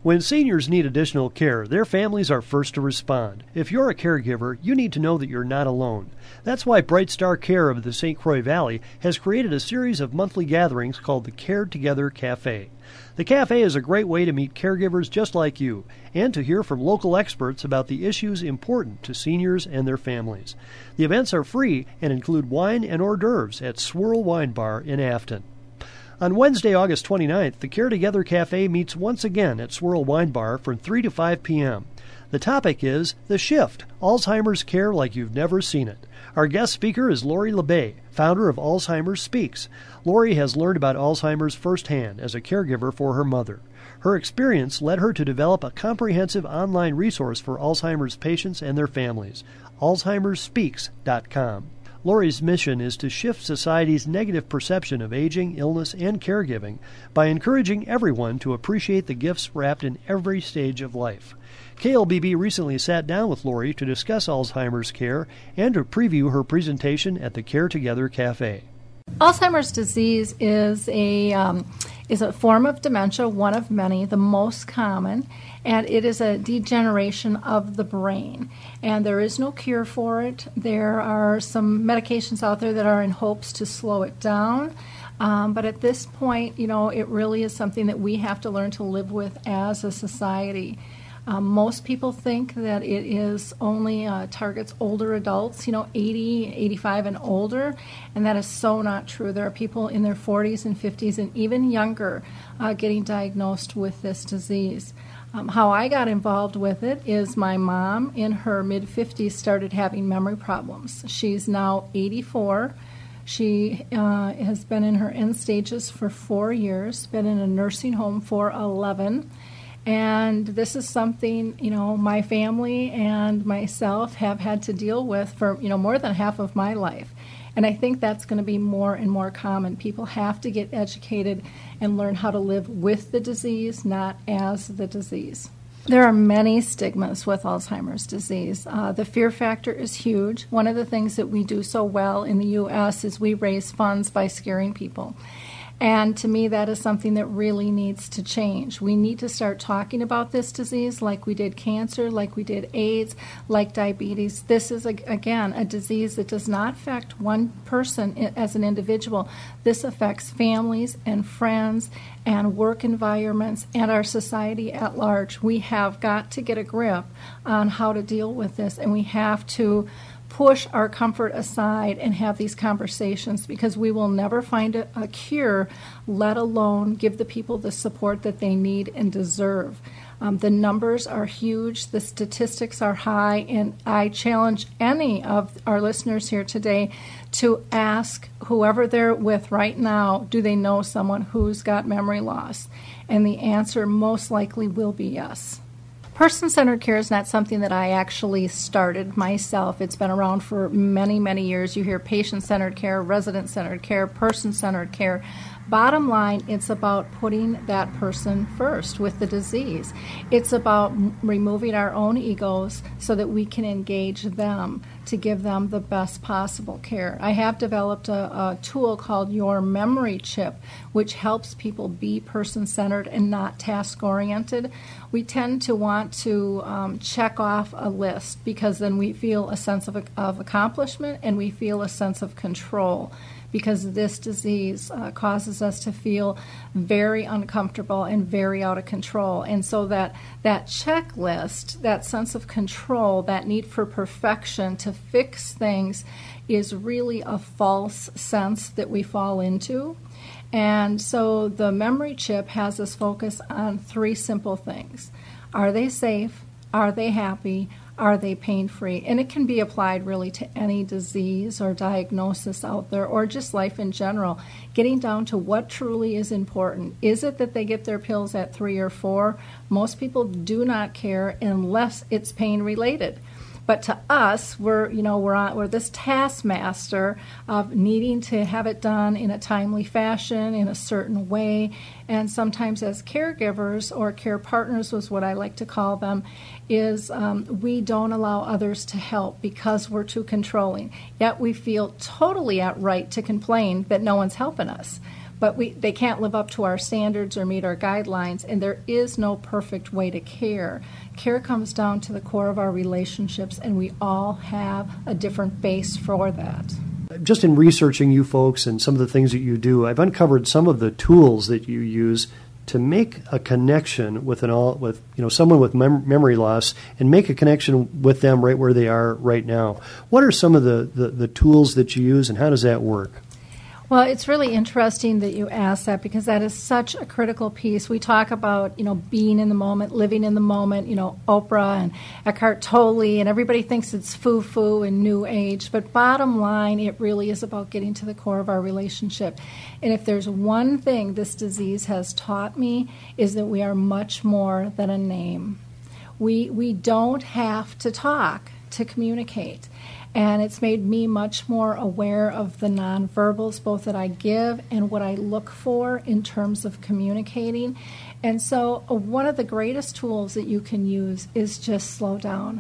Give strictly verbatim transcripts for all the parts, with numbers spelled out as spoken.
When seniors need additional care, their families are first to respond. If you're a caregiver, you need to know that you're not alone. That's why Bright Star Care of the Saint Croix Valley has created a series of monthly gatherings called the Care Together Cafe. The cafe is a great way to meet caregivers just like you and to hear from local experts about the issues important to seniors and their families. The events are free and include wine and hors d'oeuvres at Swirl Wine Bar in Afton. On Wednesday, August twenty-ninth, the Care Together Cafe meets once again at Swirl Wine Bar from three to five p.m. The topic is The Shift, Alzheimer's Care Like You've Never Seen It. Our guest speaker is Lori LeBay, founder of Alzheimer's Speaks. Lori has learned about Alzheimer's firsthand as a caregiver for her mother. Her experience led her to develop a comprehensive online resource for Alzheimer's patients and their families, alzheimers speaks dot com. Lori's mission is to shift society's negative perception of aging, illness, and caregiving by encouraging everyone to appreciate the gifts wrapped in every stage of life. K L B B recently sat down with Lori to discuss Alzheimer's care and to preview her presentation at the Care Together Cafe. Alzheimer's disease is a um, is a form of dementia, one of many, the most common, and it is a degeneration of the brain. And there is no cure for it. There are some medications out there that are in hopes to slow it down. Um, but at this point, you know, it really is something that we have to learn to live with as a society. Um, most people think that it is only uh, targets older adults, you know, eighty, eighty-five and older, and that is so not true. There are people in their forties and fifties and even younger uh, getting diagnosed with this disease. Um, how I got involved with it is my mom in her mid-fifties started having memory problems. She's now eighty-four. She uh, has been in her end stages for four years, been in a nursing home for eleven. And this is something, you know, my family and myself have had to deal with for, you know, more than half of my life. And I think that's going to be more and more common. People have to get educated and learn how to live with the disease, not as the disease. There are many stigmas with Alzheimer's disease. Uh, the fear factor is huge. One of the things that we do so well in the U S is we raise funds by scaring people. And to me, that is something that really needs to change. We need to start talking about this disease like we did cancer, like we did AIDS, like diabetes. This is, again, a disease that does not affect one person as an individual. This affects families and friends and work environments and our society at large. We have got to get a grip on how to deal with this, and we have to push our comfort aside and have these conversations, because we will never find a, a cure, let alone give the people the support that they need and deserve. Um, the numbers are huge, the statistics are high, and I challenge any of our listeners here today to ask whoever they're with right now, do they know someone who's got memory loss? And the answer most likely will be yes. Person-centered care is not something that I actually started myself. It's been around for many, many years. You hear patient-centered care, resident-centered care, person-centered care. Bottom line, it's about putting that person first with the disease. It's about m- removing our own egos so that we can engage them to give them the best possible care. I have developed a, a tool called Your Memory Chip, which helps people be person-centered and not task-oriented. We tend to want to um, check off a list because then we feel a sense of, of accomplishment and we feel a sense of control, because this disease uh, causes us to feel very uncomfortable and very out of control. And so that, that checklist, that sense of control, that need for perfection to fix things is really a false sense that we fall into. And so the memory chip has us focus on three simple things. Are they safe? Are they happy? Are they pain-free? And it can be applied really to any disease or diagnosis out there, or just life in general, getting down to what truly is important. Is it that they get their pills at three or four? Most people do not care unless it's pain-related. But to us, we're, you know, we're on, we're this taskmaster of needing to have it done in a timely fashion, in a certain way. And sometimes as caregivers, or care partners was what I like to call them, is um, we don't allow others to help because we're too controlling. Yet we feel totally outright to complain that no one's helping us. but we they can't live up to our standards or meet our guidelines, and there is no perfect way to care. Care comes down to the core of our relationships, and we all have a different base for that. Just in researching you folks and some of the things that you do, I've uncovered some of the tools that you use to make a connection with an all with you know someone with mem- memory loss and make a connection with them right where they are right now. What are some of the, the, the tools that you use, and how does that work? Well, it's really interesting that you ask that, because that is such a critical piece. We talk about, you know, being in the moment, living in the moment, you know, Oprah and Eckhart Tolle, and everybody thinks it's foo-foo and new age. But bottom line, it really is about getting to the core of our relationship. And if there's one thing this disease has taught me, is that we are much more than a name. We we don't have to talk to communicate. And it's made me much more aware of the nonverbals, both that I give and what I look for in terms of communicating. And so uh, one of the greatest tools that you can use is just slow down.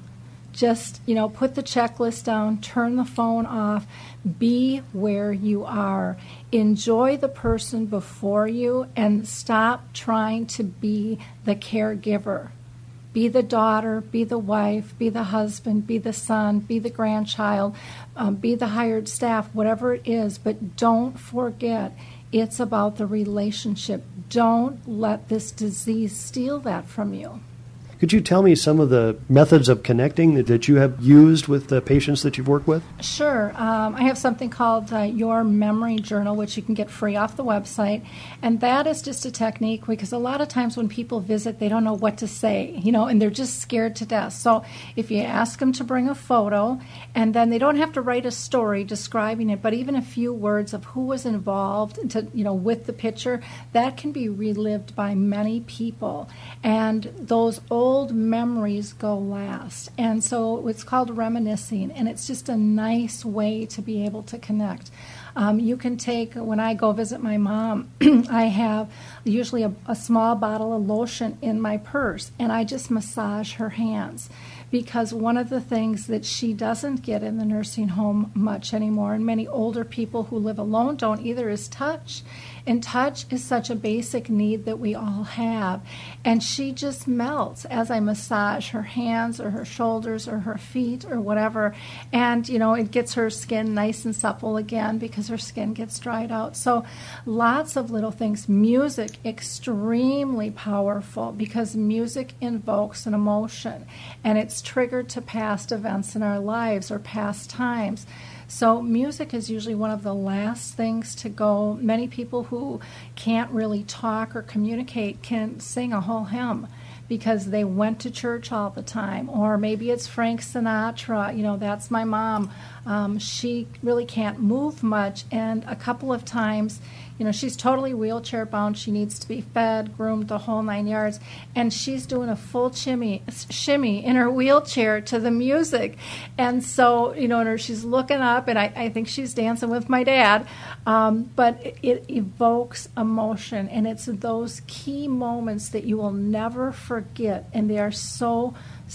Just, you know, put the checklist down, turn the phone off, be where you are. Enjoy the person before you, and stop trying to be the caregiver. Be the daughter, be the wife, be the husband, be the son, be the grandchild, um, be the hired staff, whatever it is. But don't forget, it's about the relationship. Don't let this disease steal that from you. Could you tell me some of the methods of connecting that, that you have used with the patients that you've worked with? Sure. Um, I have something called uh, Your Memory Journal, which you can get free off the website. And that is just a technique, because a lot of times when people visit, they don't know what to say, you know, and they're just scared to death. So if you ask them to bring a photo, and then they don't have to write a story describing it, but even a few words of who was involved to, you know, with the picture, that can be relived by many people. And those old Old memories go last. And so it's called reminiscing, and it's just a nice way to be able to connect. Um, you can take, when I go visit my mom, I have usually a, a small bottle of lotion in my purse, and I just massage her hands. Because one of the things that she doesn't get in the nursing home much anymore, and many older people who live alone don't either, is touch. And touch is such a basic need that we all have. And she just melts as I massage her hands or her shoulders or her feet or whatever. And, you know, it gets her skin nice and supple again, because her skin gets dried out. So lots of little things. Music, extremely powerful, because music invokes an emotion. And it's triggered to past events in our lives or past times. So music is usually one of the last things to go. Many people who can't really talk or communicate can sing a whole hymn because they went to church all the time. Or maybe it's Frank Sinatra. You know, that's my mom. Um, she really can't move much, and a couple of times, you know, she's totally wheelchair bound. She needs to be fed, groomed, the whole nine yards. And she's doing a full shimmy, shimmy in her wheelchair to the music. And so, you know, and she's looking up, and I, I think she's dancing with my dad. Um, but it, it evokes emotion, and it's those key moments that you will never forget. And they are so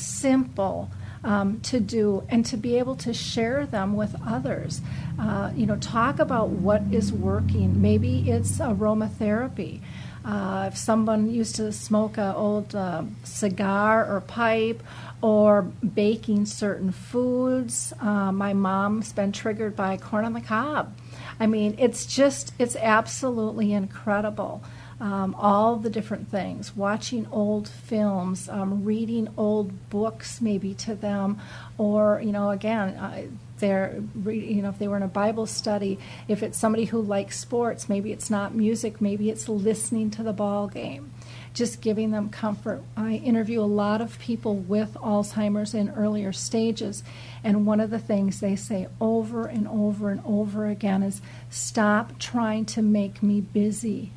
simple Um, to do, and to be able to share them with others. Uh, you know, talk about what is working. Maybe it's aromatherapy. Uh, if someone used to smoke an old uh, cigar or pipe, or baking certain foods. Uh, my mom's been triggered by corn on the cob. I mean, it's just, it's absolutely incredible. Um, all the different things, watching old films, um, reading old books maybe to them, or, you know, again, uh, they're, re- you know, if they were in a Bible study, if it's somebody who likes sports, maybe it's not music, maybe it's listening to the ball game, just giving them comfort. I interview a lot of people with Alzheimer's in earlier stages, and one of the things they say over and over and over again is, stop trying to make me busy.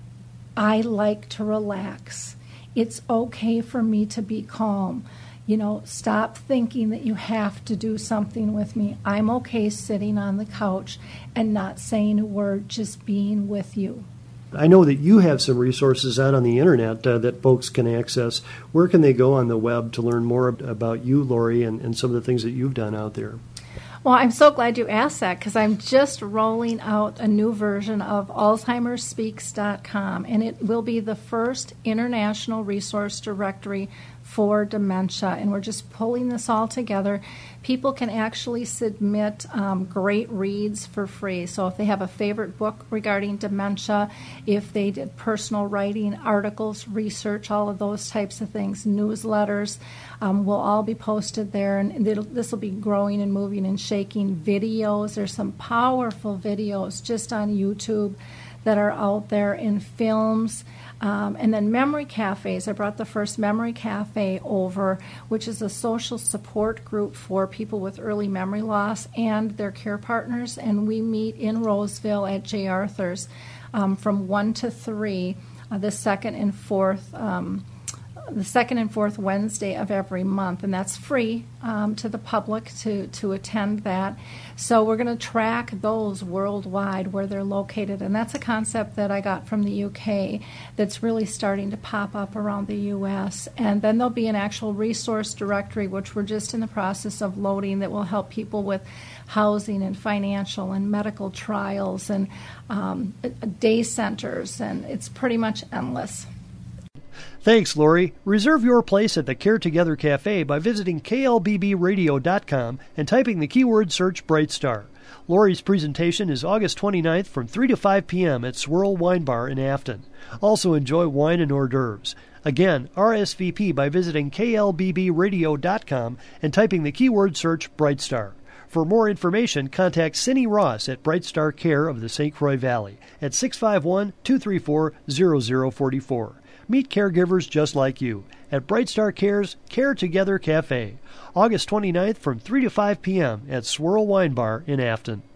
I like to relax. It's okay for me to be calm. You know, stop thinking that you have to do something with me. I'm okay sitting on the couch and not saying a word, just being with you. I know that you have some resources out on the internet uh, that folks can access. Where can they go on the web to learn more about you, Lori, and, and some of the things that you've done out there? Well, I'm so glad you asked that because I'm just rolling out a new version of Alzheimer's Speaks dot com, and it will be the first international resource directory for dementia, and we're just pulling this all together. People can actually submit um, great reads for free. So if they have a favorite book regarding dementia, if they did personal writing, articles, research, all of those types of things, newsletters, um, will all be posted there. And this will be growing and moving and shaking. Videos, there's some powerful videos just on YouTube that are out there, in films. Um, and then memory cafes. I brought the first memory cafe over, which is a social support group for people with early memory loss and their care partners. And we meet in Roseville at J. Arthur's um, from one to three, uh, the second and fourth um, the second and fourth Wednesday of every month, and that's free um, to the public to, to attend that. So we're going to track those worldwide where they're located, and that's a concept that I got from the U K that's really starting to pop up around the U S. And then there'll be an actual resource directory, which we're just in the process of loading, that will help people with housing and financial and medical trials and um, day centers, and it's pretty much endless. Thanks, Lori. Reserve your place at the Care Together Cafe by visiting K L B B radio dot com and typing the keyword search Bright Star. Lori's presentation is August twenty-ninth from three to five p.m. at Swirl Wine Bar in Afton. Also enjoy wine and hors d'oeuvres. Again, R S V P by visiting K L B B radio dot com and typing the keyword search Bright Star. For more information, contact Cindy Ross at Bright Star Care of the Saint Croix Valley at six five one, two three four, zero zero four four. Meet caregivers just like you at Bright Star Care's Care Together Cafe, August twenty-ninth from three to five p.m. at Swirl Wine Bar in Afton.